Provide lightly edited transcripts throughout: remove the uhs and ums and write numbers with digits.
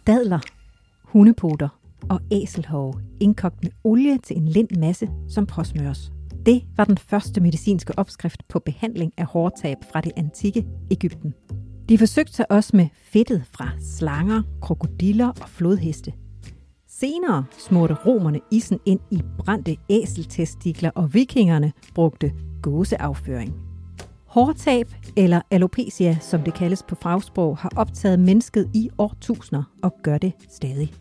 Dadler, hundepoter og æselhove indkogt med olie til en lind masse, som påsmøres. Det var den første medicinske opskrift på behandling af hårtab fra det antikke Egypten. De forsøgte sig også med fedtet fra slanger, krokodiller og flodheste. Senere smurte romerne isen ind i brændte æseltestikler, og vikingerne brugte gåseafføring. Hårtab, eller alopecia, som det kaldes på fagsprog, har optaget mennesket i årtusinder og gør det stadig.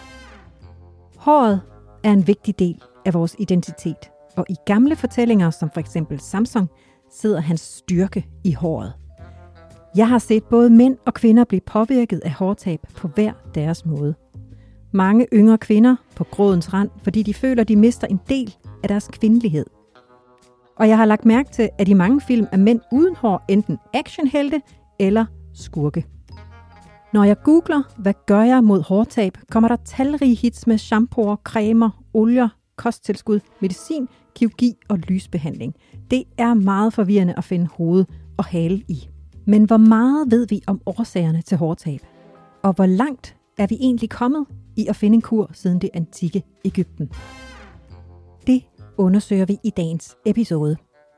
Håret er en vigtig del af vores identitet, og i gamle fortællinger, som for eksempel Samson, sidder hans styrke i håret. Jeg har set både mænd og kvinder blive påvirket af hårtab på hver deres måde. Mange yngre kvinder på grådens rand, fordi de føler, de mister en del af deres kvindelighed. Og jeg har lagt mærke til, at i mange film er mænd uden hår enten actionhelte eller skurke. Når jeg googler, hvad gør jeg mod hårtab, kommer der talrige hits med shampooer, cremer, olier, kosttilskud, medicin, kirurgi og lysbehandling. Det er meget forvirrende at finde hoved og hale i. Men hvor meget ved vi om årsagerne til hårtab? Og hvor langt er vi egentlig kommet i at finde en kur siden det antikke Egypten? Det undersøger vi i dagens episode.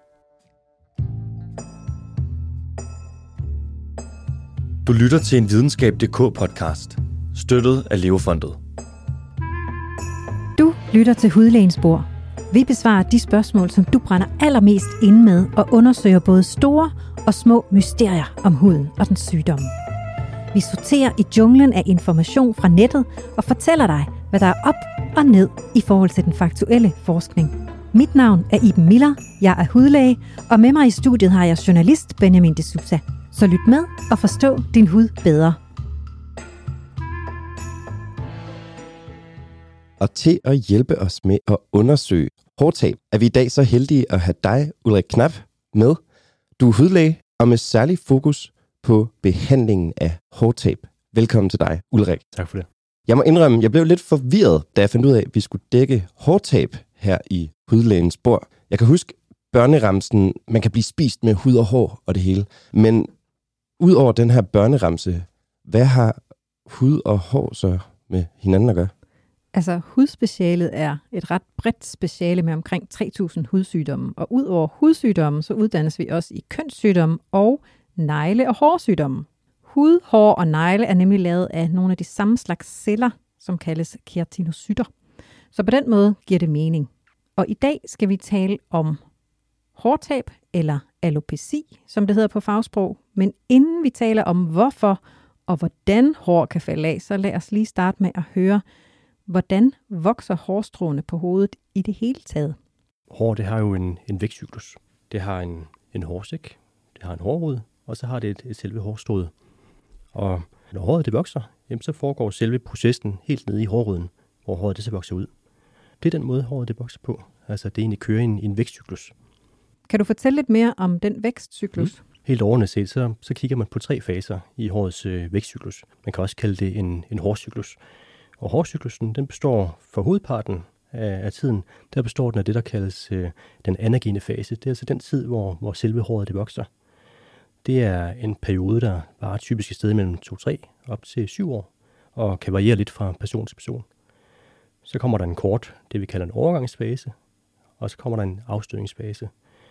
Du lytter til en Videnskab.dk-podcast, støttet af Leofondet. Du lytter til Hudlægens Bord. Vi besvarer de spørgsmål, som du brænder allermest inde med, og undersøger både store og små mysterier om huden og den sygdomme. Vi sorterer i junglen af information fra nettet og fortæller dig, hvad der er op og ned i forhold til den faktuelle forskning. Mit navn er Iben Miller, jeg er hudlæge, og med mig i studiet har jeg journalist Benjamin de Sousa. Så lyt med og forstå din hud bedre. Og til at hjælpe os med at undersøge hårtab, er vi i dag så heldige at have dig, Ulrik Knap, med. Du er hudlæge og med særlig fokus på behandlingen af hårtab. Velkommen til dig, Ulrik. Tak for det. Jeg må indrømme, jeg blev lidt forvirret, da jeg fandt ud af, at vi skulle dække hårtab her i Hudlægens Bord. Jeg kan huske børneramsen, man kan blive spist med hud og hår og det hele. Men ud over den her børneramse, hvad har hud og hår så med hinanden at gøre? Altså, hudspecialet er et ret bredt speciale med omkring 3.000 hudsygdomme. Og ud over hudsygdomme, så uddannes vi også i kønssygdomme og negle- og hårsygdomme. Hud, hår og negle er nemlig lavet af nogle af de samme slags celler, som kaldes keratinocytter. Så på den måde giver det mening. Og i dag skal vi tale om hårtab, eller alopeci, som det hedder på fagsprog. Men inden vi taler om hvorfor og hvordan hår kan falde af, så lad os lige starte med at høre, hvordan vokser hårstråene på hovedet i det hele taget? Hår, det har jo en vækstcyklus. Det har en hårsæk, det har en hårrod, og så har det et selve hårstrået. Og når håret det vokser, jamen, så foregår selve processen helt nede i hårroden, hvor håret det så vokser ud. Det er den måde, håret det vokser på. Altså det egentlig kører i en vækstcyklus. Kan du fortælle lidt mere om den vækstcyklus? Helt overordnet set, så kigger man på 3 faser i hårets vækstcyklus. Man kan også kalde det en hårcyklus. Og hårcyklusen, den består for hovedparten af tiden, der består den af det, der kaldes den anagene fase. Det er altså den tid, hvor selve håret det vokser. Det er en periode, der varer typisk et sted mellem 2-3 op til 7 år, og kan variere lidt fra person til person. Så kommer der en kort, det vi kalder en overgangsfase, og så kommer der en afstødningsfase.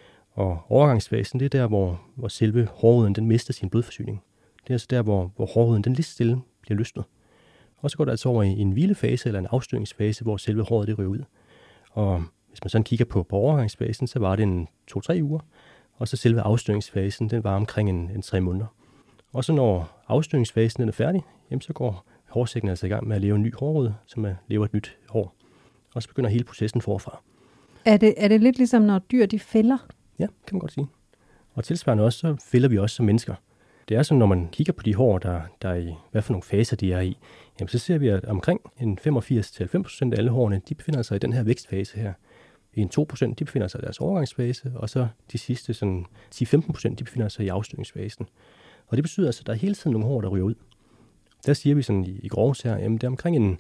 Og overgangsfasen, det er der, hvor selve hårroden den mister sin blodforsyning. Det er altså der, hvor hårroden den lige stille bliver løsnet. Og så går det altså over i en hvilefase eller en afstødningsfase, hvor selve håret det ryger ud. Og hvis man sådan kigger på overgangsfasen, så var det en 2-3 uger. Og så selve afstødningsfasen, den var omkring en 3 måneder. Og så når afstødningsfasen den er færdig, jamen så går hårsækken altså i gang med at leve en ny hårrod, som lever et nyt hår. Og så begynder hele processen forfra. Er det lidt ligesom, når dyr de fælder? Ja, kan man godt sige. Og tilsvarende også, så fælder vi også som mennesker. Det er sådan, når man kigger på de hår, der er i, hvad for nogle faser de er i, jamen så ser vi, at omkring en 85-90% af alle hårene, de befinder sig i den her vækstfase her. En 2% de befinder sig i deres overgangsfase, og så de sidste sådan 10-15% de befinder sig i afstødningsfasen. Og det betyder altså, at der er hele tiden nogle hår, der ryger ud. Der siger vi sådan i grove her, jamen det er omkring en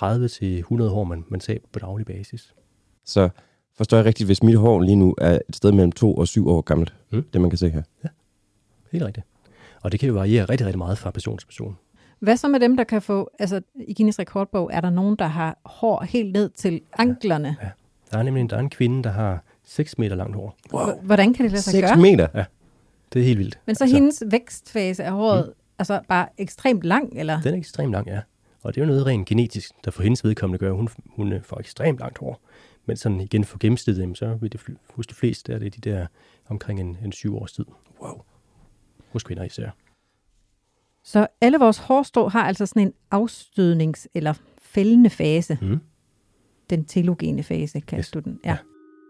30-100 hår, man taber på daglig basis. Så forstår jeg rigtigt, hvis mit hår lige nu er et sted mellem 2 og 7 år gammelt, det man kan se her? Ja, helt rigtigt. Og det kan jo variere rigtig, rigtig meget fra person til person. Hvad så med dem, der kan få, altså i Guinness Rekordbog, er der nogen, der har hår helt ned til anklerne? Ja. Der er en kvinde, der har 6 meter langt hår. Wow. Hvordan kan det lade sig 6 gøre? meter? Ja, det er helt vildt. Men så hendes vækstfase af håret, altså bare ekstremt lang, eller? Den er ekstremt lang, ja. Og det er jo noget rent genetisk, der for hendes vedkommende gør, hun får ekstremt langt hår. Men sådan igen for gennemsnittet, så vil det hos de fleste er det de der omkring en 7 års tid. Wow. Hos kvinder især. Så alle vores hårstrå har altså sådan en afstødnings- eller fældende fase. Mm. Den telogene fase, kalder du den. Ja.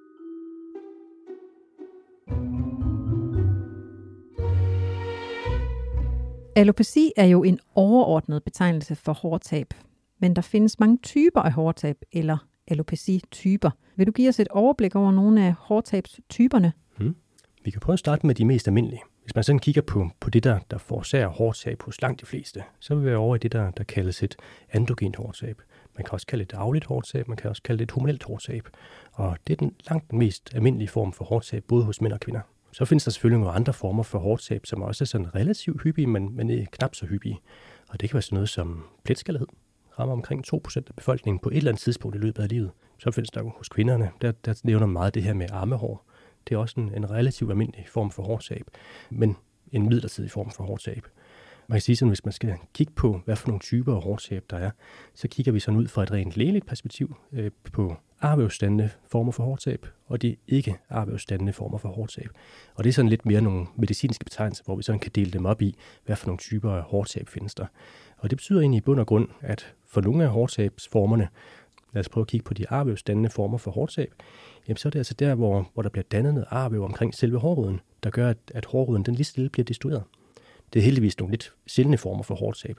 Alopeci er jo en overordnet betegnelse for hårtab, men der findes mange typer af hårtab, eller alopeci-typer. Vil du give os et overblik over nogle af hårtabstyperne? Vi kan prøve at starte med de mest almindelige. Hvis man sådan kigger på det, der forårsager hårtab hos langt de fleste, så vil vi være over i det, der kaldes et androgent hårtab. Man kan også kalde det et arveligt hårtab, man kan også kalde det et hormonelt hårtab. Og det er langt den mest almindelige form for hårtab, både hos mænd og kvinder. Så findes der selvfølgelig nogle andre former for hårtab, som også er sådan relativt hyppige, men knap så hyppige. Og det kan være sådan noget som pletskaldighed. Rammer omkring 2% af befolkningen på et eller andet tidspunkt i løbet af livet. Så findes der hos kvinderne, der nævner meget det her med armehår. Det er også en relativt almindelig form for hårtab, men en midlertidig form for hårtab. Man kan sige sådan, hvis man skal kigge på, hvad for nogle typer af hårtab der er, så kigger vi sådan ud fra et rent lægeligt perspektiv på arvævsdannende former for hårtab, og de ikke arvævsdannende former for hårtab. Og det er sådan lidt mere nogle medicinske betegnelser, hvor vi sådan kan dele dem op i, hvad for nogle typer af hårtab findes der. Og det betyder egentlig i bund og grund, at for nogle af hårtabsformerne, lad os prøve at kigge på de arvævsdannende former for hårtab, jamen så er det altså der, hvor der bliver dannet noget arvæv omkring selve hårroden, der gør, at hårroden den lige stille bliver destrueret. Det er heldigvis nogle lidt sjældne former for hårtab.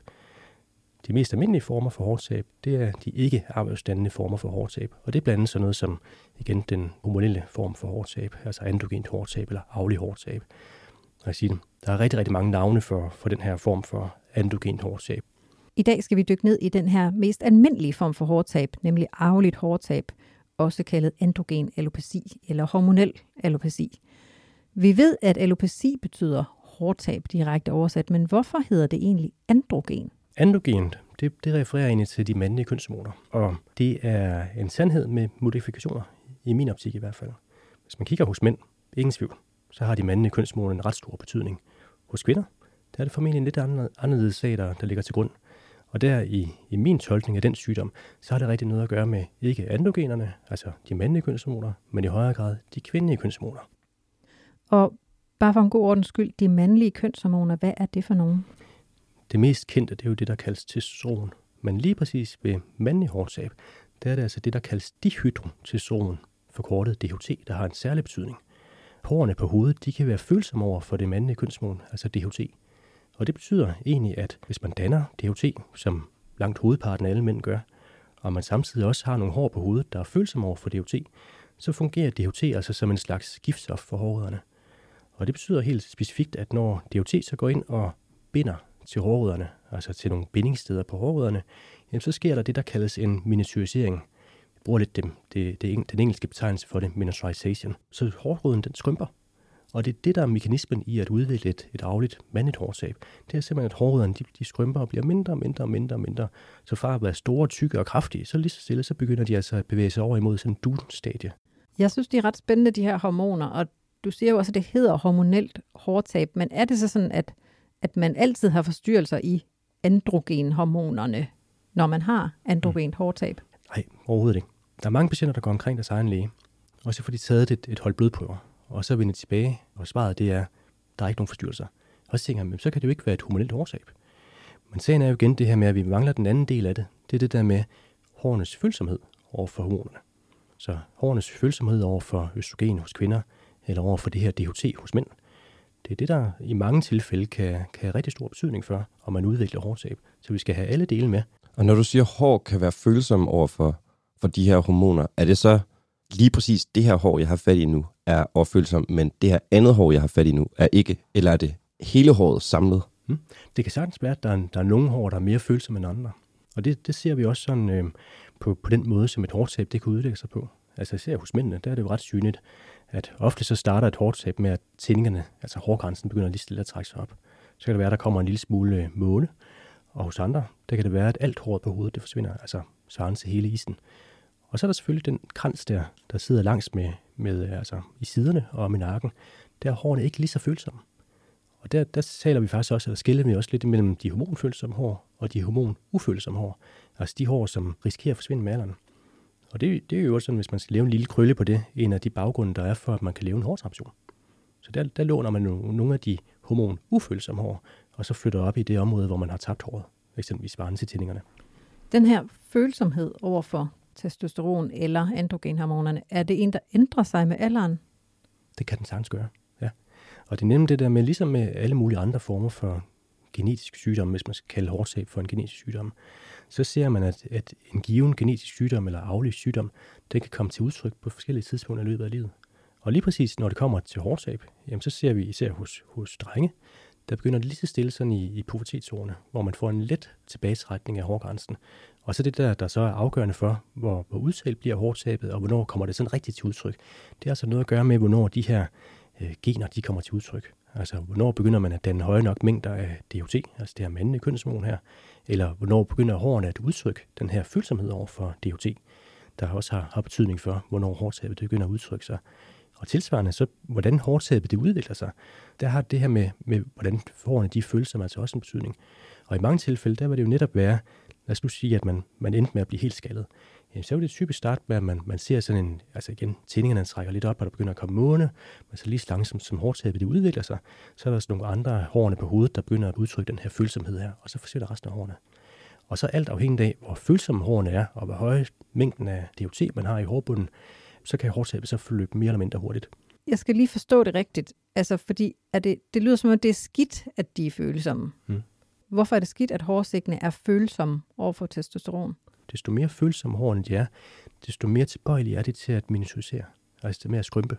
De mest almindelige former for hårtab, det er de ikke arvævsdannende former for hårtab. Og det er blandt andet sådan noget som, igen, den hormonelle form for hårtab, altså androgent hårtab eller arvelig hårtab. Og jeg siger, der er rigtig, rigtig mange navne for den her form for androgent hårtab. I dag skal vi dykke ned i den her mest almindelige form for hårtab, nemlig arveligt hårtab, også kaldet androgen alopeci eller hormonel alopeci. Vi ved, at alopeci betyder hårtab direkte oversat, men hvorfor hedder det egentlig androgen? Androgent, det refererer egentlig til de mandlige kønshormoner, og det er en sandhed med modifikationer, i min optik i hvert fald. Hvis man kigger hos mænd, ingen tvivl, så har de mandlige kønshormoner en ret stor betydning. Hos kvinder, der er det formentlig en lidt anderledes sag, der ligger til grund. Og der i min tolkning af den sygdom, så har det rigtig noget at gøre med ikke androgenerne, altså de mandlige kønshormoner, men i højere grad de kvindelige kønshormoner. Og bare for en god ordens skyld, de mandlige kønshormoner, hvad er det for nogen? Det mest kendte, det er jo det, der kaldes testosteron. Men lige præcis ved mandlig hårtab, der er det altså det, der kaldes dihydrotestosteron, forkortet DHT, der har en særlig betydning. Hårene på hovedet, de kan være følsomme over for det mandlige kønshormon, altså DHT. Og det betyder egentlig, at hvis man danner DHT, som langt hovedparten af alle mænd gør, og man samtidig også har nogle hår på hovedet, der er følsomme over for DHT, så fungerer DHT altså som en slags giftstof for hårrødderne. Og det betyder helt specifikt, at når DHT så går ind og binder til hårrødderne, altså til nogle bindingssteder på hårrødderne, jamen så sker der det, der kaldes en miniaturisering. Vi bruger lidt den engelske betegnelse for det, miniaturization. Så hårrødden den skrymper. Og det er det, der er mekanismen i at udvikle et arveligt mandligt hårtab. Det er simpelthen, at hårrødderne de skrymper og bliver mindre. Så fra at være store, tykke og kraftige, så lige så stille, så begynder de altså at bevæge sig over imod sådan en dun-stadie. Jeg synes, de er ret spændende, de her hormoner, og du siger jo også, at det hedder hormonelt hårtab, men er det så sådan, at man altid har forstyrrelser i androgenhormonerne, når man har androgent hårtab? Nej, overhovedet ikke. Der er mange patienter, der går omkring deres egen læge, og så får de taget et hold blodprøver, og så vender de tilbage, og svaret det er, der er ikke nogen forstyrrelser. Og så tænker jeg, så kan det jo ikke være et hormonelt hårtab. Men sagen er jo igen det her med, at vi mangler den anden del af det. Det er det der med hårenes følsomhed over for hormonerne. Så hårenes følsomhed over for østrogen hos kvinder, eller over for det her DHT hos mænd. Det er det, der i mange tilfælde kan have rigtig stor betydning for, om man udvikler hårtab. Så vi skal have alle dele med. Og når du siger, at hår kan være følsomme over for de her hormoner, er det så lige præcis det her hår, jeg har fat i nu, er overfølsomt, men det her andet hår, jeg har fat i nu, er ikke? Eller er det hele håret samlet? Det kan sagtens være, at der er nogle hår, der er mere følsomme end andre. Og det ser vi også sådan på den måde, som et hårtab det kan udlægge sig på. Altså især hos mændene, der er det jo ret synligt, at ofte så starter et hårtab med, at tændingerne, altså hårgrænsen, begynder lige stille at trække sig op. Så kan det være, at der kommer en lille smule måne, Og hos andre, der kan det være, at alt håret på hovedet, det forsvinder, altså svarende til hele isen. Og så er der selvfølgelig den krans der sidder langs med altså i siderne og med nakken. Der er hårene ikke lige så følsomme. Og der taler vi faktisk også, eller skiller vi også lidt mellem de hormonfølsomme hår og de hormonufølsomme hår. Altså de hår, som risikerer at forsvinde med alderen. Og det er jo også sådan, hvis man skal lave en lille krølle på det, en af de baggrunde, der er for, at man kan lave en hårtransplantation. Så der låner man nogle af de hormonufølsomme hår, og så flytter op i det område, hvor man har tabt håret, eksempelvis svarende til tændingerne. Den her følsomhed overfor testosteron eller androgenhormonerne, er det en, der ændrer sig med alderen? Det kan den sagtens gøre, ja. Og det er nemlig det der med, ligesom med alle mulige andre former for genetiske sygdomme, hvis man skal kalde hårtab for en genetisk sygdom, så ser man, at en given genetisk sygdom eller arvelig sygdom, det kan komme til udtryk på forskellige tidspunkter i løbet af livet. Og lige præcis, når det kommer til hårtab, jamen, så ser vi især hos drenge, der begynder det lige så stille sådan i pubertetsårene, hvor man får en let tilbagetrækning af hårgrænsen. Og så det der så er afgørende for, hvor udtalt bliver hårtabet, og hvornår kommer det sådan rigtigt til udtryk. Det har altså noget at gøre med, hvornår de her gener, de kommer til udtryk. Altså, hvornår begynder man at danne høje nok mængder af DHT, altså det her mandlige kønshormon her, eller hvornår begynder hårene at udtrykke den her følsomhed over for DHT, der også har betydning for, hvornår hårtabet begynder at udtrykke sig. Og tilsvarende, så hvordan hårtabet det udvikler sig, der har det her med hvordan hårene de følsomme altså også en betydning. Og i mange tilfælde, der vil det jo netop være, lad os nu sige, at man endte med at blive helt skaldet. Så vil det typisk starte med, at man ser sådan en, altså igen, tændingerne trækker lidt op, og der begynder at komme måne, men så lige så langsomt som hårtabet det udvikler sig, så er der sådan nogle andre hårene på hovedet, der begynder at udtrykke den her følsomhed her, og så forsvinder resten af hårene. Og så alt afhængigt af, hvor følsomme hårene er, og hvor høje mængden af DHT man har i hårbunden, så kan hårtabet så forløbe mere eller mindre hurtigt. Jeg skal lige forstå det rigtigt, altså fordi det lyder som om, det er skidt, at de er følsomme. Hvorfor er det skidt, at hårsækkene er følsomme overfor testosteron? Desto mere følsomme hårene de er, desto mere tilbøjelige er de til at miniaturisere, altså til mere at skrympe.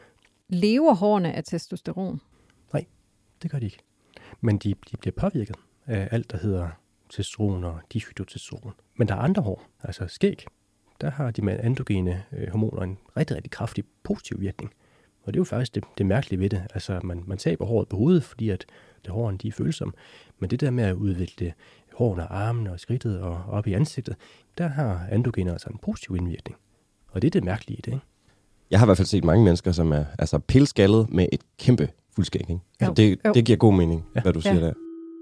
Lever hårene af testosteron? Nej, det gør de ikke. Men de bliver påvirket af alt, der hedder testosteron og dihydrotestosteron. Men der er andre hår, altså skæg. Der har de med androgene hormoner en rigtig, rigtig kraftig positiv virkning. Og det er jo faktisk det mærkelige ved det. Altså, man taber håret på hovedet, fordi at hårene de er følsomme. Men det der med at udvikle hårene, armene og skridtet og op i ansigtet, der har androgener altså en positiv indvirkning. Og det er det mærkelige i det, ikke? Jeg har i hvert fald set mange mennesker, som er altså pilskaldet med et kæmpe fuldskæg. Ikke? Altså, det giver god mening, hvad du siger der.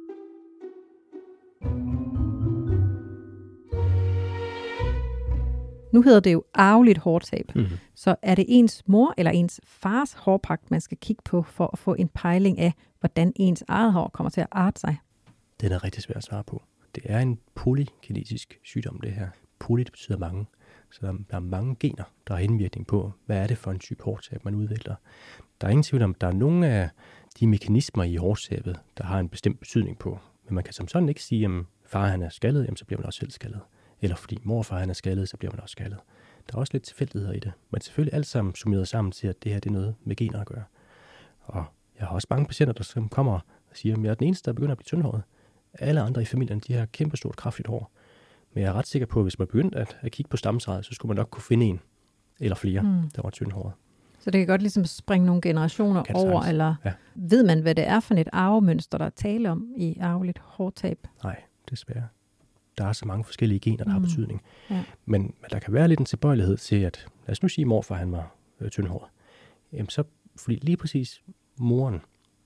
Nu hedder det jo arveligt hårtab. Mm-hmm. Så er det ens mor eller ens fars hårpragt, man skal kigge på for at få en pejling af, hvordan ens eget hår kommer til at arte sig? Den er rigtig svært at svare på. Det er en polygenetisk sygdom, det her. Poly, det betyder mange. Så der er mange gener, der har indvirkning på, hvad er det for en type hårtab, man udvikler. Der er ingen tvivl om, der er nogle af de mekanismer i hårtabet, der har en bestemt betydning på. Men man kan som sådan ikke sige, at far han er skaldet, jamen, så bliver man også selv skaldet. Eller fordi morfar han er skaldet, så bliver man også skaldet. Der er også lidt tilfældigheder i det. Men selvfølgelig alt sammen summeret sammen til, at det her det er noget med gener at gøre. Og jeg har også mange patienter, der kommer og siger, at jeg er den eneste, der begynder at blive tyndhåret. Alle andre i familien, de har kæmpestort, kraftigt hår. Men jeg er ret sikker på, at hvis man begyndte at kigge på stammetræet, så skulle man nok kunne finde en eller flere, der var tyndhåret. Så det kan godt ligesom springe nogle generationer over, eller ved man, hvad det er for et arvemønster, der er tale om i arveligt hårtab? Nej, desværre. Der er så mange forskellige gener, der har betydning. Ja. Men der kan være lidt en tilbøjelighed til, at lad os nu sige, at morfar han var tyndhåret. Jamen så, fordi lige præcis moren,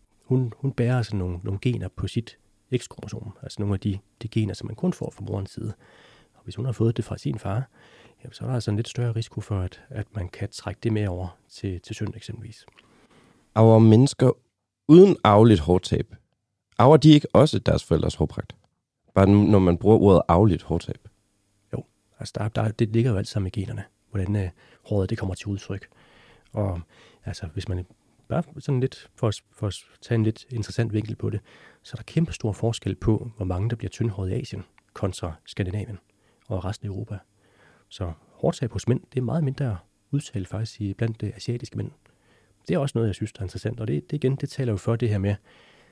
hun bærer altså nogle gener på sit X-kromosom, altså nogle af de gener, som man kun får fra morens side. Og hvis hun har fået det fra sin far, jamen, så er der altså en lidt større risiko for, at man kan trække det med over til søn eksempelvis. Arver mennesker uden arveligt hårtab, arver de ikke også deres forældres hårpragt? Bare når man bruger ordet arveligt hårtab? Jo, altså det ligger jo alt sammen i generne, hvordan håret det kommer til udtryk. Og altså, hvis man bare sådan lidt, for at tage en lidt interessant vinkel på det, så er der kæmpe stor forskel på, hvor mange der bliver tyndhåret i Asien kontra Skandinavien og resten af Europa. Så hårtab hos mænd, det er meget mindre udtalt faktisk blandt de asiatiske mænd. Det er også noget, jeg synes, der er interessant, og det taler jo for det her med,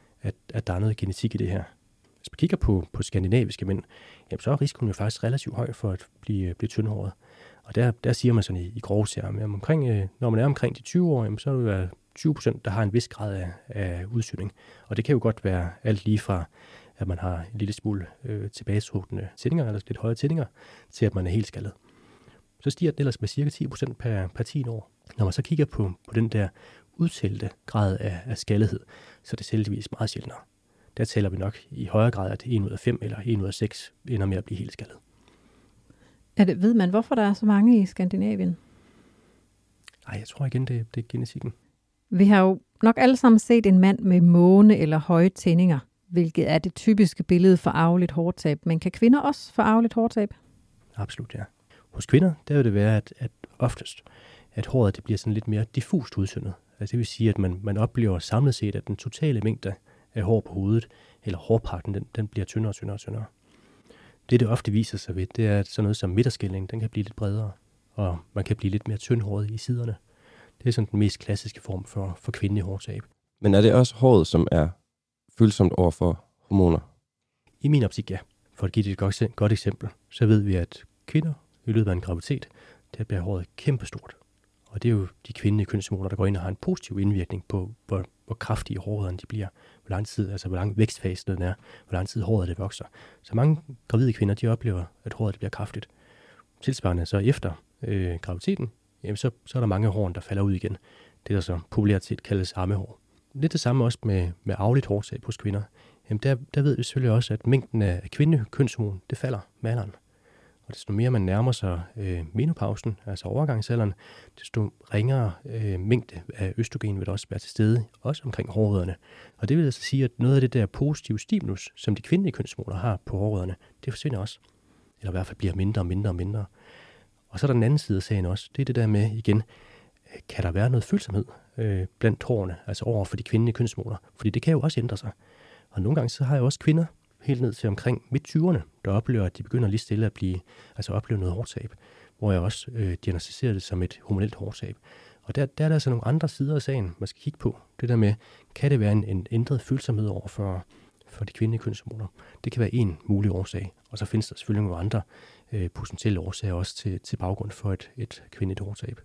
at der er noget genetik i det her. Hvis man kigger på skandinaviske mænd, jamen, så er risikoen jo faktisk relativt høj for at blive tyndhåret. Og der siger man sådan i grove serier, når man er omkring de 20 år, jamen, så er det jo 20%, der har en vis grad af udsynning. Og det kan jo godt være alt lige fra at man har en lille smule tilbagetrukne tændinger, eller lidt høje tændinger, til at man er helt skaldet. Så stiger den ellers med cirka 10% per 10 år. Når man så kigger på den der udtalte grad af skaldighed, så er det heldigvis meget sjældnere. Der taler vi nok i højere grad, at 1 ud af 5 eller 1 ud af 6 ender med at blive helt skaldet. Ved man, hvorfor der er så mange i Skandinavien? Nej, jeg tror igen, det er genetikken. Vi har jo nok alle sammen set en mand med måne eller høje tændinger, hvilket er det typiske billede for arveligt hårtab. Men kan kvinder også få arveligt hårtab? Absolut, ja. Hos kvinder, der vil det være, at oftest, at håret det bliver sådan lidt mere diffust udsyndet. Altså det vil sige, at man oplever samlet set, at den totale mængde af hår på hovedet, eller hårpakken, den bliver tyndere og tyndere og tyndere. Det ofte viser sig ved, det er, at sådan noget som midterskilning, den kan blive lidt bredere, og man kan blive lidt mere tyndhåret i siderne. Det er sådan den mest klassiske form for kvindelig hårtab. Men er det også håret, som er følsomt over for hormoner? I min optik, ja. For at give det et godt eksempel, så ved vi, at kvinder i løbet af en graviditet, der bliver håret kæmpestort. Og det er jo de kvindelige kønshormoner, der går ind og har en positiv indvirkning på, hvor kraftige hårrødderne de bliver, hvor lang tid, altså hvor lang vækstfasen den er, hvor lang tid håret det vokser. Så mange gravide kvinder, de oplever, at håret det bliver kraftigt. Tilsvarende så efter graviditeten, jamen så er der mange hår, der falder ud igen. Det der så populært set kaldes ammehår. Lidt det samme også med arveligt hårtab hos kvinder. Jamen der ved vi selvfølgelig også, at mængden af kvindelig kønshormon, det falder med alderen. Og desto mere man nærmer sig menopausen, altså overgangsalderen, desto ringere mængde af østrogen vil der også være til stede, også omkring hårrødderne. Og det vil altså sige, at noget af det der positive stimulus, som de kvindelige kønshormoner har på hårrødderne, det forsvinder også. Eller i hvert fald bliver mindre og mindre og mindre. Og så er der den anden side af sagen også. Det er det der med, igen, kan der være noget følsomhed blandt hårene, altså over for de kvindelige kønshormoner? Fordi det kan jo også ændre sig. Og nogle gange så har jeg også kvinder, helt ned til omkring midt-20'erne, der oplever, at de begynder lige stille at opleve noget hårtab, hvor jeg også diagnostiserer det som et hormonelt hårtab. Og der er der altså nogle andre sider af sagen, man skal kigge på. Det der med, kan det være en ændret følsomhed over for de kvindelige kønshormoner? Det kan være en mulig årsag, og så findes der selvfølgelig nogle andre potentielle årsager også til baggrund for et kvindeligt hårtab.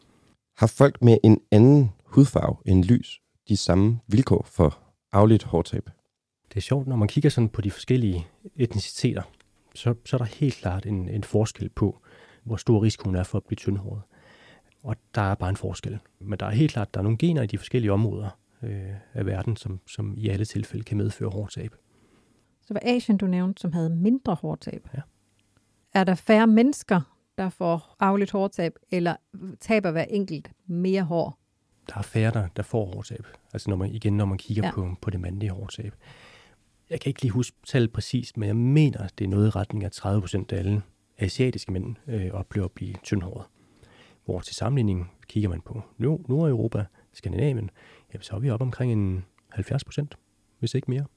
Har folk med en anden hudfarve end lys de samme vilkår for arveligt hårtab? Det er sjovt, når man kigger sådan på de forskellige etniciteter, så er der helt klart en forskel på, hvor stor risikoen er for at blive tyndhåret. Og der er bare en forskel. Men der er helt klart, der er nogle gener i de forskellige områder af verden, som i alle tilfælde kan medføre hårtab. Så var Asien, du nævnte, som havde mindre hårtab. Ja. Er der færre mennesker, der får arveligt hårtab, eller taber hver enkelt mere hår? Der er færre, der får hårtab. Altså når man kigger på det mandlige hårtab. Jeg kan ikke lige huske tallet præcist, men jeg mener, at det er noget i retning af 30% af alle asiatiske mænd oplever at blive tyndhåret. Hvor til sammenligning kigger man på Nordeuropa, Skandinavien, jamen, så er vi oppe omkring en 70%, hvis ikke mere.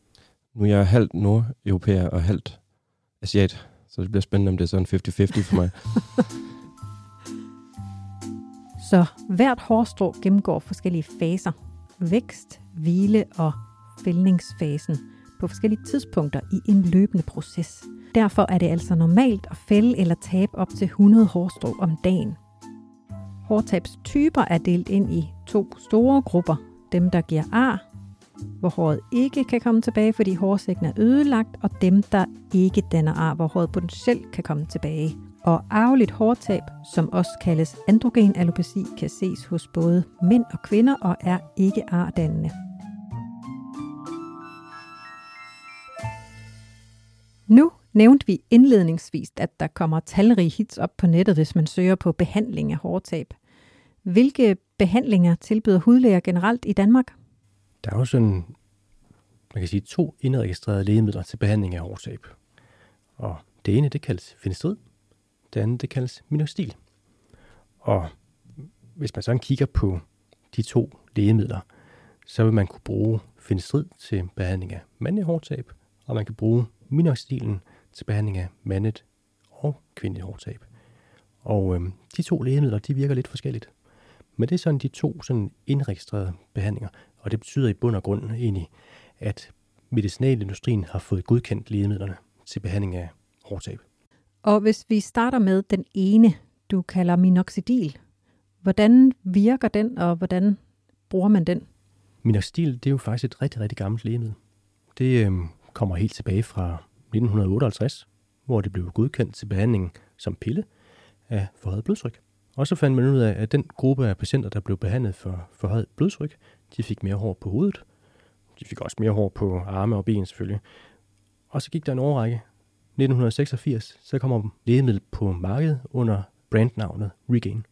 Nu er jeg halvt nordeuropæer og halvt asiat, så det bliver spændende, om det er sådan 50-50 for mig. Så hvert hårstrå gennemgår forskellige faser. Vækst, hvile og fældningsfasen på forskellige tidspunkter i en løbende proces. Derfor er det altså normalt at fælde eller tabe op til 100 hårstrå om dagen. Hårtabstyper er delt ind i 2 store grupper. Dem, der giver ar, hvor håret ikke kan komme tilbage, fordi hårsækken er ødelagt, og dem, der ikke danner ar, hvor håret potentielt kan komme tilbage. Og arveligt hårtab, som også kaldes androgen alopeci, kan ses hos både mænd og kvinder og er ikke ardannende. Nu nævnte vi indledningsvis, at der kommer talrige hits op på nettet, hvis man søger på behandling af hårtab. Hvilke behandlinger tilbyder hudlæger generelt i Danmark? Der er jo sådan, man kan sige, 2 indregistrerede lægemidler til behandling af hårtab. Og det ene, det kaldes Finestrid. Det andet, det kaldes Minoxidil. Og hvis man sådan kigger på de 2 lægemidler, så vil man kunne bruge Finestrid til behandling af mandlig hårtab, og man kan bruge Minoxidilen til behandling af mandet og kvindeligt hårtab. Og de 2 lægemidler, de virker lidt forskelligt. Men det er sådan de 2 sådan indregistrerede behandlinger, og det betyder i bund og grund egentlig, at medicinalindustrien har fået godkendt lægemidlerne til behandling af hårtab. Og hvis vi starter med den ene, du kalder Minoxidil, hvordan virker den, og hvordan bruger man den? Minoxidil, det er jo faktisk et rigtig, rigtig gammelt lægemiddel. Det kommer helt tilbage fra 1958, hvor det blev godkendt til behandling som pille af forhøjet blodtryk. Og så fandt man ud af, at den gruppe af patienter, der blev behandlet for forhøjet blodtryk, de fik mere hår på hovedet. De fik også mere hår på arme og ben selvfølgelig. Og så gik der en årrække. 1986, så kommer lægemiddel på markedet under brandnavnet Regain.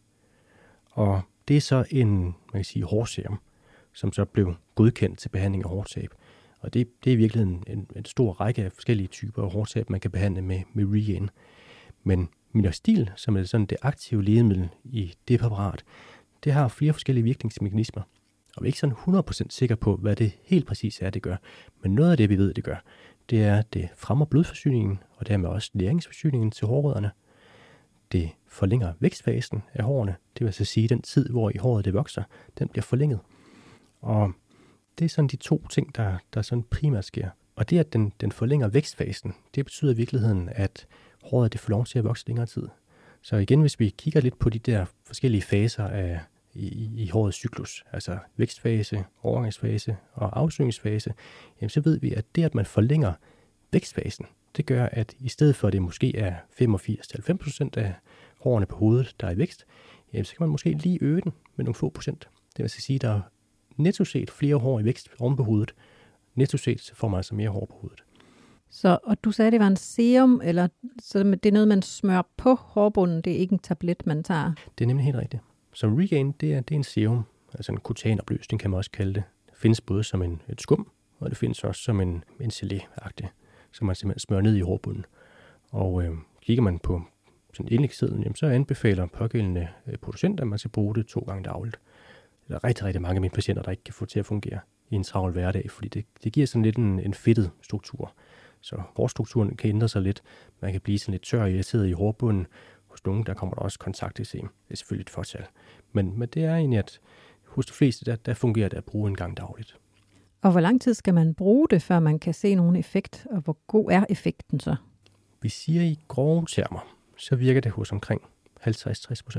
Og det er så en, hårserum, som så blev godkendt til behandling af hårtab. Og det er i virkeligheden en stor række af forskellige typer af hårtab, man kan behandle med Regain. Men Minoxidil, som er sådan det aktive lægemiddel i det præparat, det har flere forskellige virkningsmekanismer. Og vi er ikke sådan 100% sikre på, hvad det helt præcis er, det gør. Men noget af det, vi ved, det gør, det er, at det fremmer blodforsyningen, og dermed også næringsforsyningen til hårrødderne. Det forlænger vækstfasen af hårene, det vil altså sige, den tid, hvor i håret det vokser, den bliver forlænget. Og det er sådan de to ting, der sådan primært sker. Og det, at den forlænger vækstfasen, det betyder i virkeligheden, at håret det får lov til at vokse længere tid. Så igen, hvis vi kigger lidt på de der forskellige faser i hårets cyklus, altså vækstfase, overgangsfase og afsøgningsfase, jamen så ved vi, at det, at man forlænger vækstfasen, det gør, at i stedet for, at det måske er 85-90% af hårene på hovedet, der er i vækst, jamen så kan man måske lige øge den med nogle få procent. Det vil sige, at der er netto set flere hår i vækst oven på hovedet. Netto set så får man altså mere hår på hovedet. Så, og du sagde, det var en serum, eller så det er noget, man smører på hårbunden, det er ikke en tablet, man tager? Det er nemlig helt rigtigt. Så Regain, det er en serum, altså en kutanopløsning kan man også kalde det. Det findes både som et skum, og det findes også som en gelé-agtig, som man simpelthen smører ned i hårbunden. Og kigger man på sådan indlægssiden, så anbefaler pågældende producent, at man skal bruge det 2 gange dagligt. Der er rigtig, rigtig mange af mine patienter, der ikke kan få til at fungere i en travl hverdag, fordi det giver sådan lidt en fedtet struktur. Så hårstrukturen kan ændre sig lidt. Man kan blive sådan lidt tør og irriteret i hårbunden. Hos nogen, der kommer der også kontakteksem. Det er selvfølgelig et fortal. Men det er egentlig, at hos de fleste, der fungerer det at bruge en gang dagligt. Og hvor lang tid skal man bruge det, før man kan se nogen effekt? Og hvor god er effekten så? Vi siger i grove termer, så virker det hos omkring 50-60%.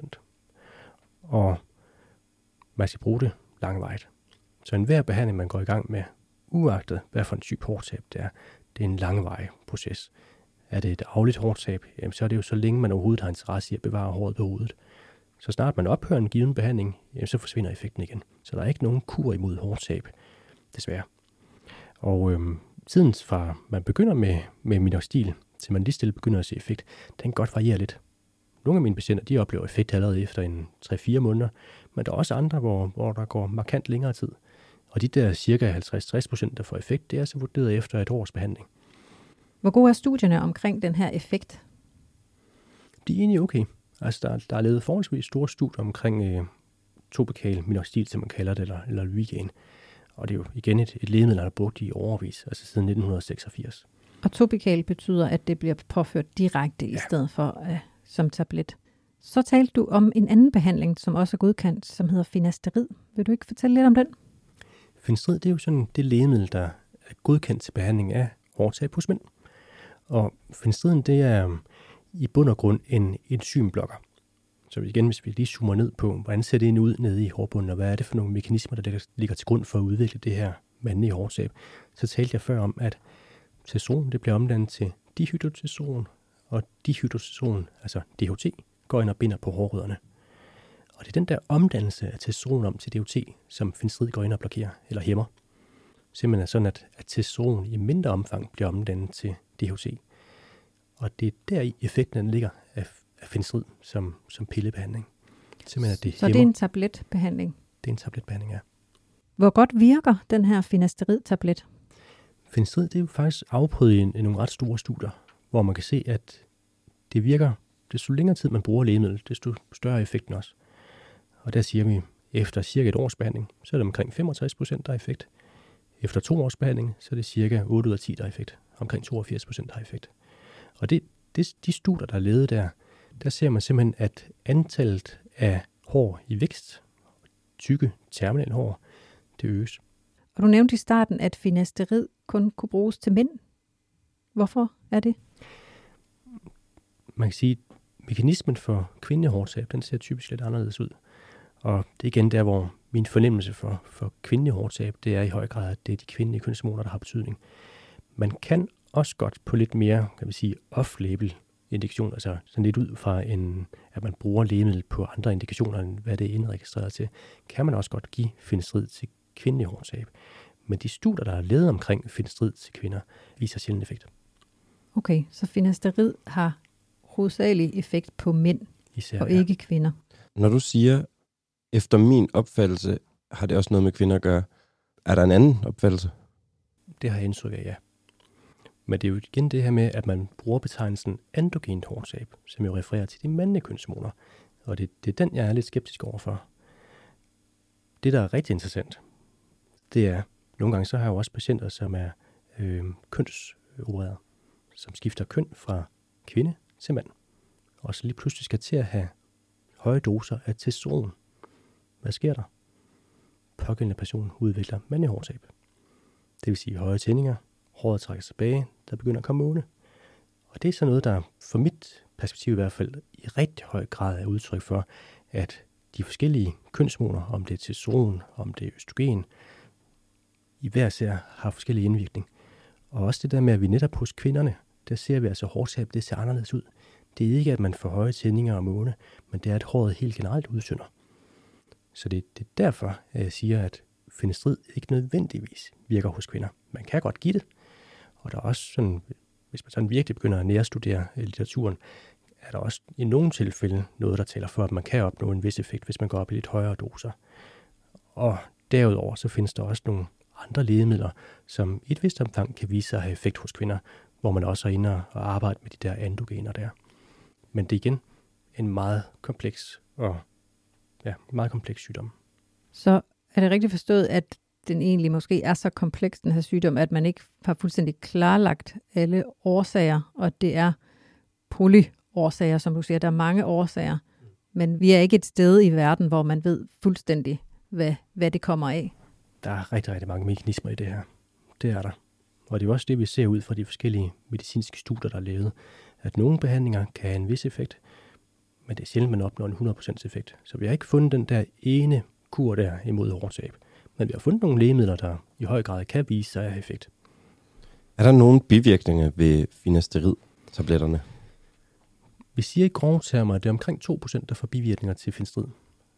Og man skal bruge det langvejt. Så enhver behandling, man går i gang med, uagtet hvad for en type hårtab det er en langvarig proces. Er det et arveligt hårtab, jamen så er det jo så længe man overhovedet har interesse i at bevare håret på hovedet. Så snart man ophører en given behandling, jamen så forsvinder effekten igen. Så der er ikke nogen kur imod hårtab, desværre. Og tiden fra man begynder med minoxidil, til man lige stille begynder at se effekt, den kan godt variere lidt. Nogle af mine patienter, de oplever effekt allerede efter en 3-4 måneder, men der er også andre, hvor der går markant længere tid. Og de der cirka 50-60%, der får effekt, det er så vurderet efter et års behandling. Hvor gode er studierne omkring den her effekt? De er egentlig okay. Altså der er lavet forholdsvis store studier omkring topikal minoxidil, som man kalder det, eller Regain. Og det er jo igen et lægemiddel, der er brugt i årevis, altså siden 1986. Og topikal betyder, at det bliver påført direkte i stedet for som tablet. Så talte du om en anden behandling, som også er godkendt, som hedder finasterid. Vil du ikke fortælle lidt om den? Finasterid, det er jo sådan det lægemiddel, der er godkendt til behandling af hårtab hos mænd. Og finasteriden, det er i bund og grund en enzymeblokker. Så igen, hvis vi lige zoomer ned på, hvordan ser det ud nede i hårbunden, og hvad er det for nogle mekanismer, der ligger til grund for at udvikle det her mandlige hårtab, så talte jeg før om, at testosteron, det bliver omdannet til dihydrotestosteron, og dihydrotestosteron, altså DHT, går ind og binder på hårrødderne. Og det er den der omdannelse af testosteron om til DHT, som finasterid går ind og blokerer eller hæmmer. Simpelthen er sådan, at testosteron i mindre omfang bliver omdannet til DHT. Og det er der i effekten ligger af finasterid som pillebehandling. Simpelthen, at det så hæmmer. Det er en tabletbehandling? Det er en tabletbehandling, ja. Hvor godt virker den her finasterid-tablet? Finasterid, det er jo faktisk afprøvet i nogle ret store studier, hvor man kan se, at det virker, desto længere tid man bruger lægemiddel, desto større effekten også. Og der siger vi, efter cirka et års behandling, så er det omkring 65%, der er effekt. Efter 2 års behandling, så er det cirka 8 ud af 10, der er effekt. Omkring 82%, der er effekt. Og de studier, der er lavet der ser man simpelthen, at antallet af hår i vækst, tykke terminale hår, det øges. Og du nævnte i starten, at finasterid kun kunne bruges til mænd. Hvorfor er det? Man kan sige, at mekanismen for kvindelig hårtab, den ser typisk lidt anderledes ud. Og det er igen der, hvor min fornemmelse for kvindelig hårtab, det er i høj grad, at det er de kvindelige kønshormoner, der har betydning. Man kan også godt på lidt mere, kan vi sige, off-label indikation, altså sådan lidt ud fra at man bruger lægemiddel på andre indikationer, end hvad det er indregistreret til, kan man også godt give finestrid til kvindelig horntab. Men de studier, der er lavet omkring finestrid til kvinder, viser sjældent effekt. Okay, så finasterid har hovedsagelig effekt på mænd, Især, og ikke kvinder. Når du siger, efter min opfattelse, har det også noget med kvinder at gøre, er der en anden opfattelse? Det har jeg indtryk af, ja. Men det er jo igen det her med, at man bruger betegnelsen androgent horntab, som jo refererer til de mandlige kønshormoner. Og det er den, jeg er lidt skeptisk overfor. Det, der er rigtig interessant, det er, nogle gange så har jeg jo også patienter, som er kønsopereret, som skifter køn fra kvinde til mand, og så lige pludselig skal til at have høje doser af testosteron. Hvad sker der? Pågældende person udvikler mandlig hårtab. Det vil sige høje tændinger, håret trækker sig tilbage, der begynder at komme måne. Og det er så noget, der for mit perspektiv i hvert fald i rigtig høj grad er udtryk for, at de forskellige kønshormoner, om det er testosteron, om det er østrogen, i hver sær har forskellige indvirkning. Og også det der med, at vi netop hos kvinderne, der ser vi altså hårtab, det ser anderledes ud. Det er ikke, at man får høje tændinger og måne, men det er, at håret helt generelt udsynder. Så det er derfor, at jeg siger, at finestrid ikke nødvendigvis virker hos kvinder. Man kan godt give det, og der er også sådan, hvis man sådan virkelig begynder at nærstudere litteraturen, er der også i nogle tilfælde noget, der taler for, at man kan opnå en vis effekt, hvis man går op i lidt højere doser. Og derudover så findes der også nogle andre lægemidler, som i et vist omfang kan vise sig at have effekt hos kvinder, hvor man også er inde og arbejder med de der androgener der. Men det er igen en meget kompleks sygdom. Så er det rigtigt forstået, at den egentlig måske er så kompleks, den her sygdom, at man ikke har fuldstændig klarlagt alle årsager, og det er polyårsager, som du siger. Der er mange årsager, men vi er ikke et sted i verden, hvor man ved fuldstændig, hvad det kommer af. Der er rigtig, rigtig mange mekanismer i det her. Det er der. Og det er også det, vi ser ud fra de forskellige medicinske studier, der er lavet, at nogle behandlinger kan have en vis effekt, men det er sjældent, man opnår en 100% effekt. Så vi har ikke fundet den der ene kur der imod hårtab. Men vi har fundet nogle lægemidler, der i høj grad kan vise sig at have effekt. Er der nogle bivirkninger ved finasterid-tabletterne? Vi siger i grove termer, at det er omkring 2%, der får bivirkninger til finestrid.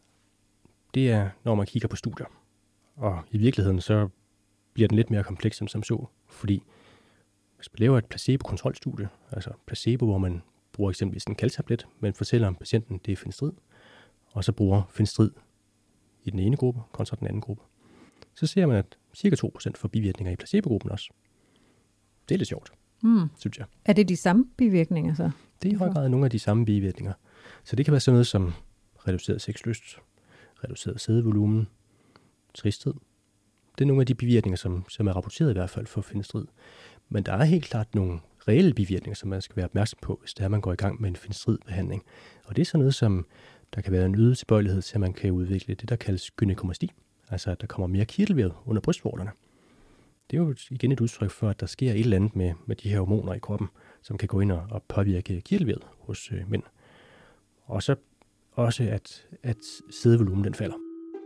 Det er, når man kigger på studier. Og i virkeligheden så bliver den lidt mere kompleks end som så, fordi hvis man laver et placebo-kontrolstudie, altså placebo, hvor man bruger eksempelvis en kalktablet, men fortæller om patienten, det er finestrid, og så bruger finestrid i den ene gruppe kontra den anden gruppe, så ser man, at ca. 2% får bivirkninger i placebo-gruppen også. Det er lidt sjovt, synes jeg. Er det de samme bivirkninger så? Det er i høj grad nogle af de samme bivirkninger. Så det kan være sådan noget som reduceret sexlyst, reduceret sædevolumen, tristhed. Det er nogle af de bivirkninger, som er rapporteret i hvert fald for finestrid. Men der er helt klart nogle reelle bivirkninger, som man skal være opmærksom på, hvis det er, man går i gang med en finestridbehandling. Og det er sådan noget, som der kan være en øget tilbøjelighed til, at man kan udvikle det, der kaldes gynekomasti. Altså, at der kommer mere kirtelvæv under brystvorterne. Det er jo igen et udtryk for, at der sker et eller andet med de her hormoner i kroppen, som kan gå ind og påvirke kirtelvævet hos mænd. Og så også, at sædevolumen den falder.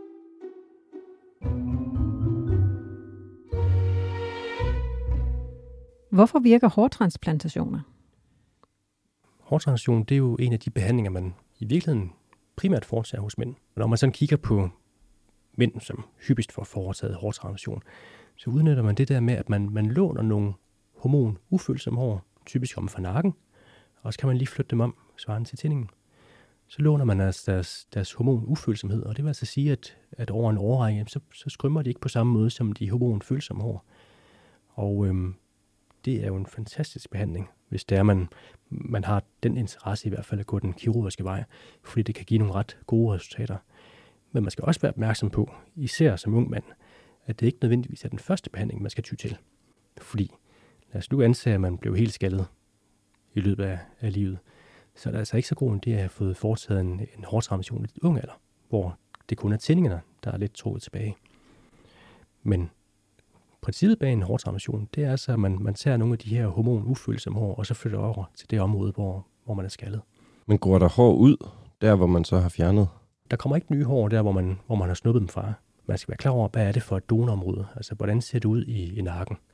Hvorfor virker hårtransplantationer? Hårtransplantation, det er jo en af de behandlinger, man i virkeligheden primært foretager hos mænd. Når man sådan kigger på mænd, som hyppigst får foretaget hårtransplantation, så udnytter man det der med, at man låner nogle hormonufølsomme hår, typisk om fra nakken, og så kan man lige flytte dem om, svarende til tændingen. Så låner man altså deres hormonufølsomhed, og det vil altså sige, at over en årrække, så skrømmer de ikke på samme måde som de hormonfølsomme hår. Og det er jo en fantastisk behandling, hvis det er, man har den interesse i hvert fald at gå den kirurgiske vej, fordi det kan give nogle ret gode resultater. Men man skal også være opmærksom på, især som ung mand, at det ikke nødvendigvis er den første behandling, man skal ty til. Fordi, lad os nu antage, at man blev helt skaldet i løbet af livet, så er det altså ikke så god en idé at have fået foretaget en hårtransplantation i lidt ung alder, hvor det kun er tændingerne, der er lidt trukket tilbage. Men princippet bag en hårtransplantation, det er altså, at man tager nogle af de her hormonufølsomme hår, og så flytter over til det område, hvor man er skaldet. Men går der hår ud, der hvor man så har fjernet? Der kommer ikke nye hår der, hvor man har snuppet dem fra. Man skal være klar over, hvad er det for et donorområde? Altså, hvordan ser det ud i nakken?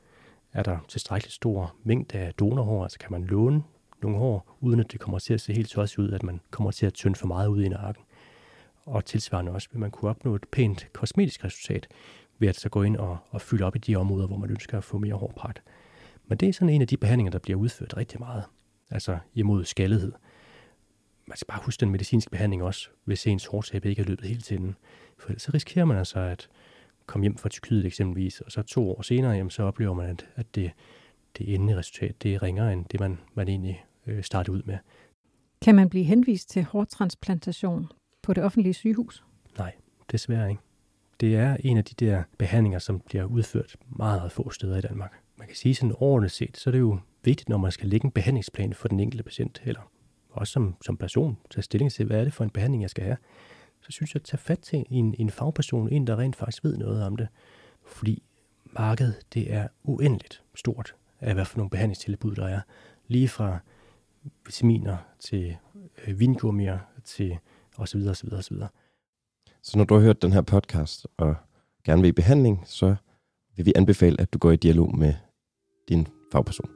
Er der tilstrækkeligt stor mængde af donorhår, altså kan man låne nogle hår, uden at det kommer til at se helt tosset ud, at man kommer til at tynde for meget ud i nakken. Og tilsvarende også vil man kunne opnå et pænt kosmetisk resultat, ved at så gå ind og fylde op i de områder, hvor man ønsker at få mere hårpragt. Men det er sådan en af de behandlinger, der bliver udført rigtig meget, altså imod skaldighed. Man skal bare huske den medicinske behandling også, hvis ens hårtab ikke er løbet helt til den. For ellers så risikerer man altså at komme hjem fra Tyrkiet eksempelvis, og så 2 år senere, jamen, så oplever man, at det endelige resultat, det er ringere end det, man egentlig startede ud med. Kan man blive henvist til hårtransplantation på det offentlige sygehus? Nej, desværre ikke. Det er en af de der behandlinger, som bliver udført meget, meget få steder i Danmark. Man kan sige sådan overordnet set, så er det jo vigtigt, når man skal lægge en behandlingsplan for den enkelte patient, eller også som person, tage stilling til, hvad er det for en behandling, jeg skal have. Så synes jeg, at tage fat til en fagperson, en der rent faktisk ved noget om det. Fordi markedet, det er uendeligt stort af, hvad for nogle behandlingstilbud der er. Lige fra vitaminer til vingummier til osv. osv. osv. Så når du har hørt den her podcast og gerne vil i behandling, så vil vi anbefale, at du går i dialog med din fagperson.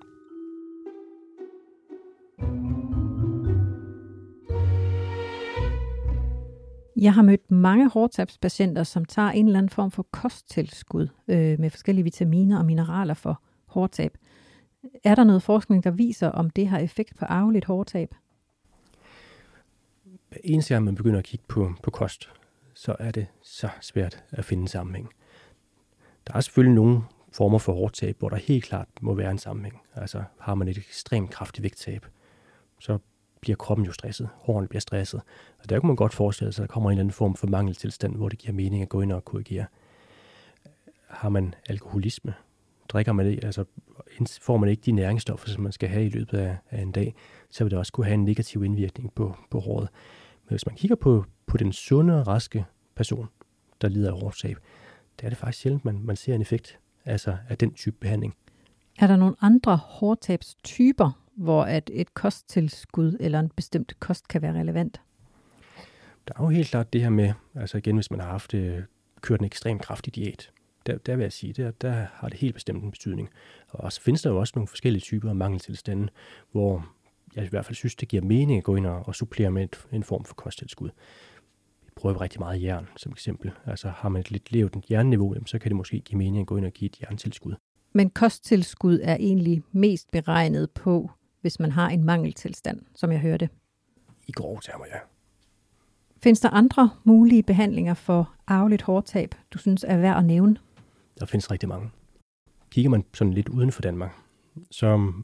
Jeg har mødt mange hårtabspatienter, som tager en eller anden form for kosttilskud med forskellige vitaminer og mineraler for hårtab. Er der noget forskning, der viser, om det har effekt på arveligt hårtab? Hver eneste gang man begynder at kigge på kost, så er det så svært at finde en sammenhæng. Der er selvfølgelig nogle former for hårtab, hvor der helt klart må være en sammenhæng. Altså har man et ekstremt kraftigt vægttab, så bliver kroppen jo stresset, hårene bliver stresset. Og der kan man godt forestille sig, at der kommer en eller anden form for mangeltilstand, hvor det giver mening at gå ind og korrigere. Har man alkoholisme, drikker man det, altså får man ikke de næringsstoffer, som man skal have i løbet af en dag, så vil det også kunne have en negativ indvirkning på håret. Men hvis man kigger på den sunde og raske person, der lider af hårtab, der er det faktisk sjældent, man ser en effekt altså af den type behandling. Er der nogle andre hårtabstyper, hvor et kosttilskud eller en bestemt kost kan være relevant? Der er jo helt klart det her med, altså igen, hvis man har haft kørt en ekstremt kraftig diæt, der vil jeg sige, der har det helt bestemt en betydning. Og så findes der jo også nogle forskellige typer af mangeltilstande, hvor jeg i hvert fald synes, det giver mening at gå ind og supplere med en form for kosttilskud. Vi prøver rigtig meget jern som eksempel. Altså har man et lidt lavt jernniveau, så kan det måske give mening at gå ind og give et jerntilskud. Men kosttilskud er egentlig mest beregnet på, hvis man har en mangeltilstand, som jeg hørte. I grove termer, ja. Findes der andre mulige behandlinger for arveligt hårtab, du synes er værd at nævne? Der findes rigtig mange. Kigger man sådan lidt uden for Danmark, så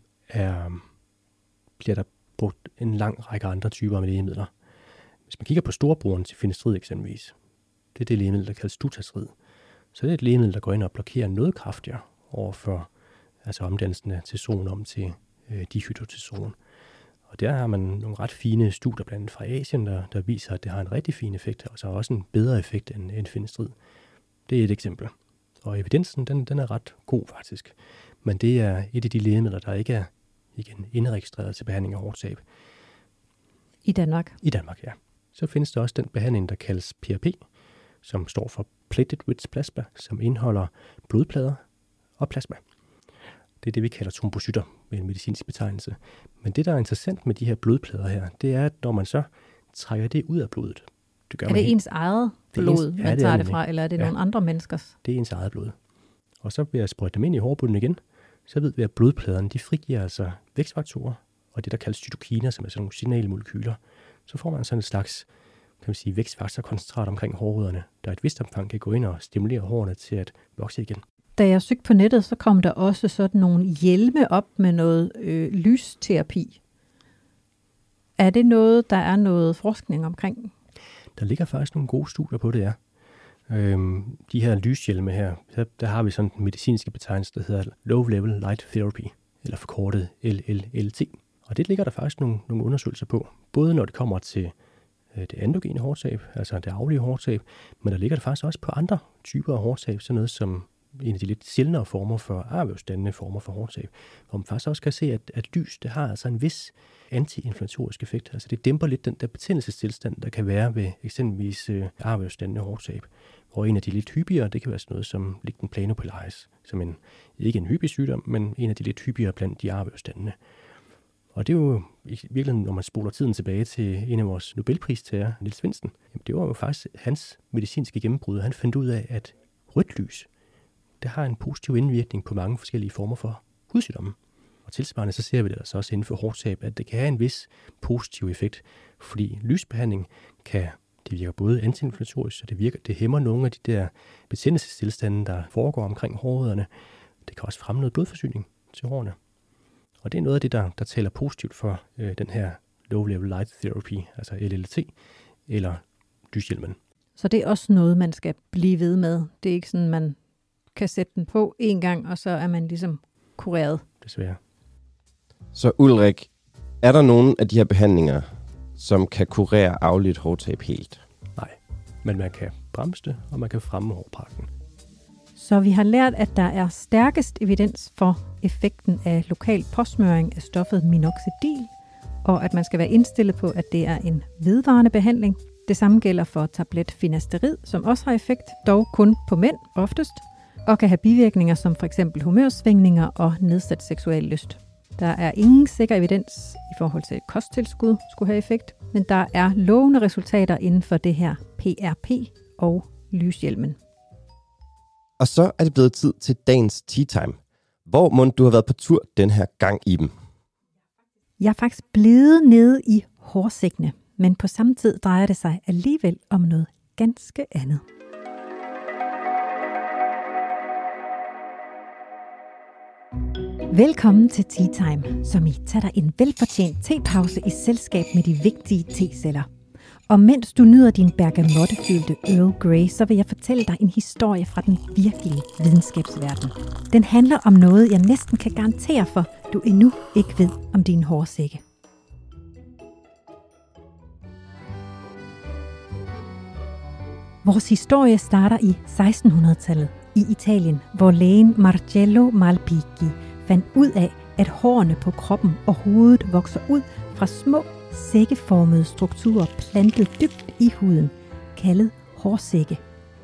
bliver der brugt en lang række andre typer af lægemidler. Hvis man kigger på storebroren til Finestrid eksempelvis, det er det lægemiddel, der kaldes Dutastrid. Så det er et lægemiddel, der går ind og blokerer noget kraftigere overfor altså omdannelsen af testosteron om til dihydrotestosteron. Og der har man nogle ret fine studier blandt andet fra Asien, der viser, at det har en rigtig fin effekt, og så også en bedre effekt end Finestrid. Det er et eksempel. Og evidensen, den er ret god faktisk. Men det er et af de lægemidler, der ikke er indregistreret til behandling af hårtab. I Danmark? I Danmark, ja. Så findes der også den behandling, der kaldes PRP, som står for Platelet-Rich Plasma, som indeholder blodplader og plasma. Det er det, vi kalder trombocytter med en medicinsk betegnelse. Men det, der er interessant med de her blodplader her, det er, at når man så trækker det ud af blodet. Er det ens eget blod, man tager det fra, eller er det nogle andre menneskers? Det er ens eget blod. Og så vil jeg sprøjte dem ind i hårbunden igen, så ved vi, at blodpladerne de frigiver altså vækstfaktorer, og det, der kaldes cytokiner, som er sådan nogle signalmolekyler. Så får man sådan en slags vækstfaktorkoncentrat omkring hårrødderne, der i et vist omfang kan gå ind og stimulere hårene til at vokse igen. Da jeg søgte på nettet, så kom der også sådan nogle hjelme op med noget lysterapi. Er det noget, der er noget forskning omkring? Der ligger faktisk nogle gode studier på det, ja. De her lyshjelme her, der har vi sådan en medicinske betegnelse, der hedder Low Level Light Therapy, eller forkortet LLLT. Og det ligger der faktisk nogle undersøgelser på, både når det kommer til det endogene hårtab, altså det arvelige hårtab, men der ligger der faktisk også på andre typer af hårtab, sådan noget som en af de lidt sjældnere former for arvævsdannende former for hårtab, hvor man faktisk også kan se, at lys, det har altså en vis antiinflammatorisk effekt. Altså det dæmper lidt den der betændelsestilstand, der kan være ved eksempelvis arvævsdannende hårtab, hvor en af de lidt hyppigere, det kan være sådan noget som lignin planopilaris, som ikke en hyppig sygdom, men en af de lidt hyppigere blandt de arveafstandene. Og det er jo i virkeligheden, når man spoler tiden tilbage til en af vores Nobelpristager, Niels Finsen, det var jo faktisk hans medicinske gennembrud. Han fandt ud af, at rødt lys, det har en positiv indvirkning på mange forskellige former for hudsygdomme. Og tilsvarende så ser vi det altså også inden for hårtab, at det kan have en vis positiv effekt, fordi lysbehandling det virker både antiinflammatorisk, og det hæmmer nogle af de der betændelsestilstande, der foregår omkring hårrødderne. Det kan også fremme noget blodforsyning til hårene. Og det er noget af det, der taler positivt for den her Low Level Light Therapy, altså LLT, eller lyshjelmen. Så det er også noget, man skal blive ved med. Det er ikke sådan, man kan sætte den på en gang, og så er man ligesom kureret. Desværre. Så Ulrik, er der nogen af de her behandlinger, som kan kurere afledt hårtab helt? Nej, men man kan bremse det, og man kan fremme hårparken. Så vi har lært, at der er stærkest evidens for effekten af lokal påsmøring af stoffet minoxidil, og at man skal være indstillet på, at det er en vedvarende behandling. Det samme gælder for tablet finasterid, som også har effekt, dog kun på mænd oftest, og kan have bivirkninger som f.eks. humørsvingninger og nedsat seksuel lyst. Der er ingen sikker evidens i forhold til, at kosttilskud skulle have effekt, men der er lovende resultater inden for det her PRP og lyshjelmen. Og så er det blevet tid til dagens Tea Time. Hvor må du have været på tur den her gang, Iben? Jeg er faktisk blevet nede i hårsækkene, men på samme tid drejer det sig alligevel om noget ganske andet. Velkommen til Tea Time, som I tager dig en velfortjent tepause i selskab med de vigtige teceller. Og mens du nyder din bergamottefyldte Earl Grey, så vil jeg fortælle dig en historie fra den virkelige videnskabsverden. Den handler om noget, jeg næsten kan garantere for, du endnu ikke ved om dine hårsække. Vores historie starter i 1600-tallet i Italien, hvor lægen Marcello Malpighi fandt ud af, at hårene på kroppen og hovedet vokser ud fra små, sækkeformede strukturer plantet dybt i huden, kaldet hårsække.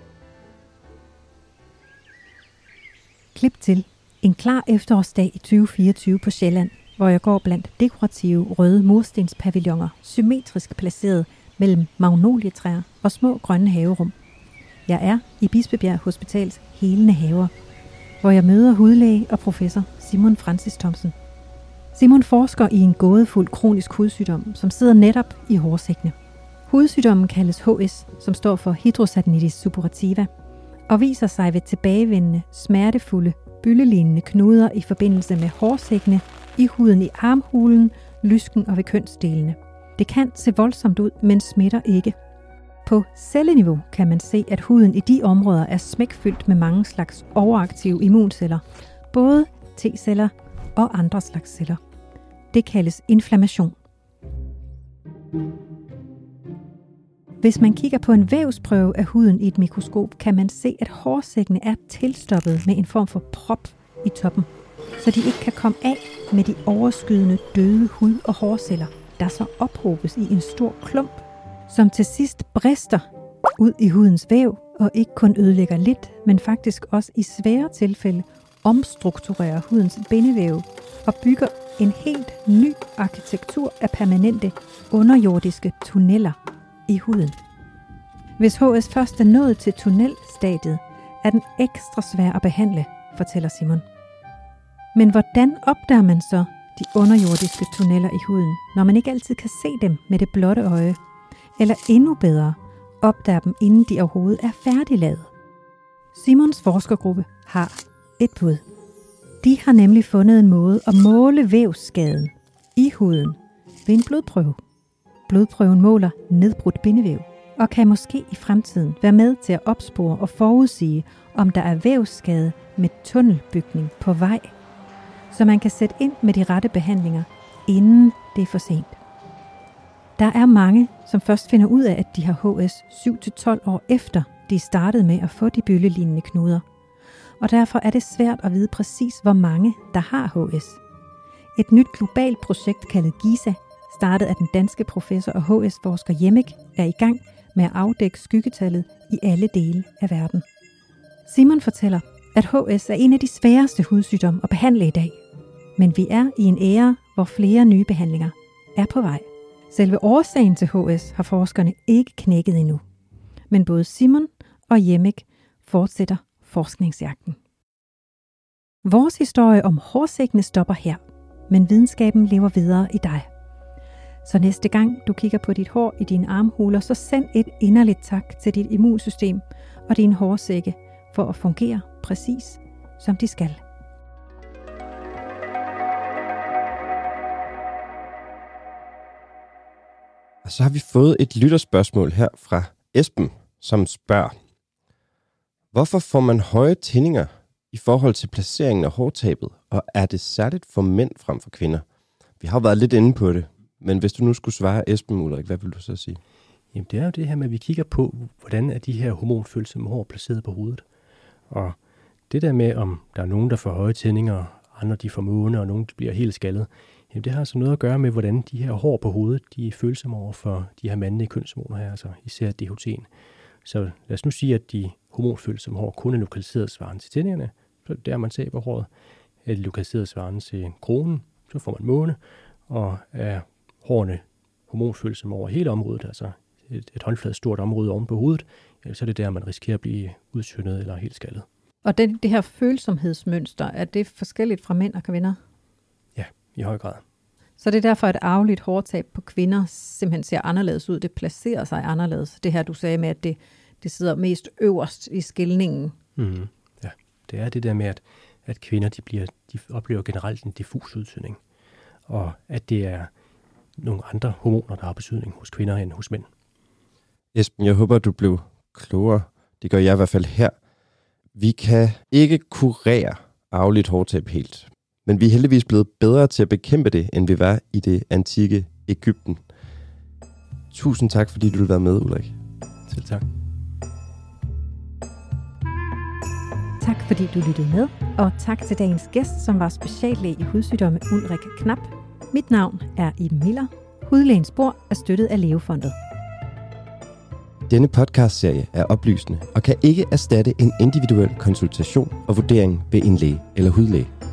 Klip til en klar efterårsdag i 2024 på Sjælland, hvor jeg går blandt dekorative røde murstenspavilloner, symmetrisk placeret mellem magnolietræer og små grønne haverum. Jeg er i Bispebjerg Hospitals helende haver, hvor jeg møder hudlæge og professor Simon Francis Thomsen. Simon forsker i en gådefuld kronisk hudsygdom, som sidder netop i hårsækkene. Hudsygdommen kaldes HS, som står for hidradenitis suppurativa, og viser sig ved tilbagevendende, smertefulde, byllelignende knuder i forbindelse med hårsækkene i huden i armhulen, lysken og ved kønsdelene. Det kan se voldsomt ud, men smitter ikke. På celleniveau kan man se, at huden i de områder er smækfyldt med mange slags overaktive immunceller, både T-celler og andre slags celler. Det kaldes inflammation. Hvis man kigger på en vævsprøve af huden i et mikroskop, kan man se, at hårsækkene er tilstoppet med en form for prop i toppen, så de ikke kan komme af med de overskydende døde hud- og hårceller, der så ophobes i en stor klump, som til sidst brister ud i hudens væv og ikke kun ødelægger lidt, men faktisk også i svære tilfælde omstrukturerer hudens bindevæv og bygger en helt ny arkitektur af permanente underjordiske tunneller i huden. Hvis HS først er nået til tunnelstadiet, er den ekstra svær at behandle, fortæller Simon. Men hvordan opdager man så de underjordiske tunneller i huden, når man ikke altid kan se dem med det blotte øje? Eller endnu bedre, opdager dem, inden de overhovedet er færdiglavet? Simons forskergruppe har et bud. De har nemlig fundet en måde at måle vævsskaden i huden ved en blodprøve. Blodprøven måler nedbrudt bindevæv og kan måske i fremtiden være med til at opspore og forudsige, om der er vævsskade med tunnelbygning på vej, så man kan sætte ind med de rette behandlinger, inden det er for sent. Der er mange, som først finder ud af, at de har HS 7-12 år efter, de startede med at få de byllelignende knuder. Og derfor er det svært at vide præcis, hvor mange, der har HS. Et nyt globalt projekt kaldet GISA, startet af den danske professor og HS-forsker Jemek, er i gang med at afdække skyggetallet i alle dele af verden. Simon fortæller, at HS er en af de sværeste hudsygdomme at behandle i dag. Men vi er i en æra, hvor flere nye behandlinger er på vej. Selve årsagen til HS har forskerne ikke knækket endnu. Men både Simon og Jemik fortsætter forskningsjagten. Vores historie om hårsækkene stopper her, men videnskaben lever videre i dig. Så næste gang du kigger på dit hår i dine armhuler, så send et inderligt tak til dit immunsystem og dine hårsække for at fungere præcis som de skal. Og så har vi fået et lytterspørgsmål her fra Esben, som spørger: hvorfor får man høje tændinger i forhold til placeringen af hårtabet, og er det særligt for mænd frem for kvinder? Vi har været lidt inde på det, men hvis du nu skulle svare Esben, Ulrik, hvad vil du så sige? Jamen det er jo det her med, at vi kigger på, hvordan er de her hormonfølsomme hår placeret på hovedet. Og det der med, om der er nogen, der får høje tændinger, andre de får måne, og nogen bliver helt skaldet, jamen det har altså noget at gøre med, hvordan de her hår på hovedet, de er følsomme over for de her mandlige kønshormoner her, altså især DHT'en. Så lad os nu sige, at de hormonfølsomme hår kun er lokaliseret svarende til tændingerne, så der man ser på håret, er de lokaliseret svarende til kronen, så får man måne, og er hårene hormonfølsomme over hele området, altså et håndfladet stort område oven på hovedet, så er det der, man risikerer at blive udtyndet eller helt skaldet. Og det her følsomhedsmønster, er det forskelligt fra mænd og kvinder? Ja, i høj grad. Så det er derfor, at arveligt hårtab på kvinder simpelthen ser anderledes ud. Det placerer sig anderledes. Det her, du sagde med, at det sidder mest øverst i skilningen. Mm-hmm. Ja, det er det der med, at kvinder de oplever generelt en diffus udtydning. Og at det er nogle andre hormoner, der har betydning hos kvinder end hos mænd. Esben, jeg håber, du blev klogere. Det gør jeg i hvert fald her. Vi kan ikke kurere arveligt hårtab helt, men vi er heldigvis blevet bedre til at bekæmpe det, end vi var i det antikke Egypten. Tusind tak, fordi du vil være med, Ulrik. Selv tak. Tak fordi du lyttede med, og tak til dagens gæst, som var speciallæge i hudsygdomme, Ulrik Knap. Mit navn er Iben Miller. Hudlægens Spor er støttet af Levefondet. Denne podcastserie er oplysende og kan ikke erstatte en individuel konsultation og vurdering ved en læge eller hudlæge.